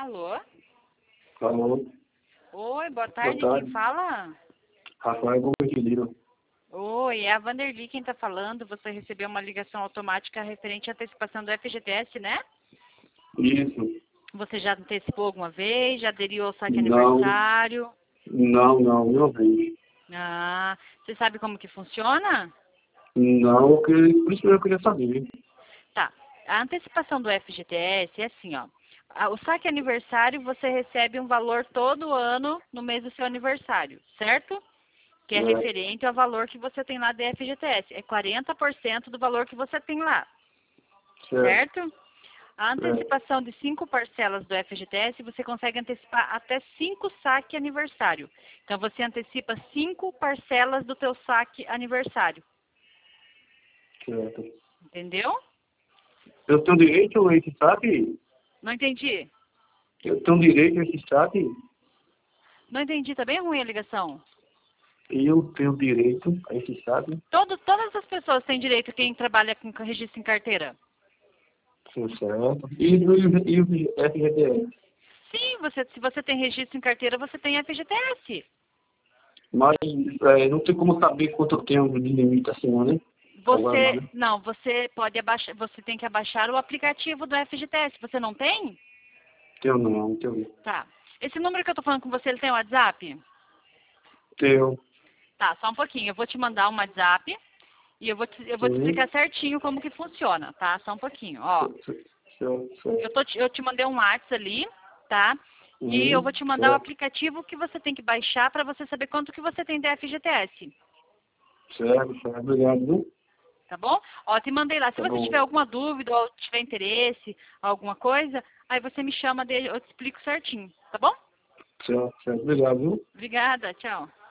Alô? Alô, Oi, boa boa tarde. tarde. Quem fala? Rafael Gomes de Lira. Oi, é a Vanderly quem está falando. Você recebeu uma ligação automática referente à antecipação do FGTS, né? Isso. Você já antecipou alguma vez? Já aderiu ao saque Não, aniversário? não vejo. Ah, você sabe como que funciona? Não, por isso que eu queria saber. Tá. A antecipação do FGTS é assim, ó. O saque aniversário você recebe um valor todo ano no mês do seu aniversário, certo? Que é Certo, referente ao valor que você tem lá de FGTS. É 40% do valor que você tem lá, certo, certo? A certo. antecipação de 5 parcelas do FGTS, você consegue antecipar até 5 saque aniversário. Então, você antecipa 5 parcelas do teu saque aniversário. Certo. Entendeu? Eu tenho direito a esse saque? Não entendi. Eu tenho direito a esse saque? Não entendi. Tá bem ruim a ligação. Eu tenho direito a esse saque? Todas as pessoas têm direito, quem trabalha com registro em carteira. Sim, certo. E o FGTS? Sim, se você tem registro em carteira, você tem FGTS. Mas não tem como saber quanto eu tenho de limite assim, né? Agora não, né? Você pode abaixar, você tem que abaixar o aplicativo do FGTS. Você não tem? Tenho não, tenho. Tá. Esse número que eu tô falando com você, ele tem WhatsApp? Tenho. Tá, só um pouquinho. Eu vou te mandar um WhatsApp e eu vou te Sim. explicar certinho como que funciona, tá? Só um pouquinho. Ó, Certo. eu te mandei um WhatsApp ali, tá? E eu vou te mandar o Certo. aplicativo que você tem que baixar para você saber quanto que você tem de FGTS. Certo. Obrigado, viu? Tá bom? Ó, te mandei lá. Se Tá você bom. tiver alguma dúvida ou tiver interesse, alguma coisa, aí você me chama dele, eu te explico certinho, tá bom? Certo. Obrigado, viu? Obrigada, tchau.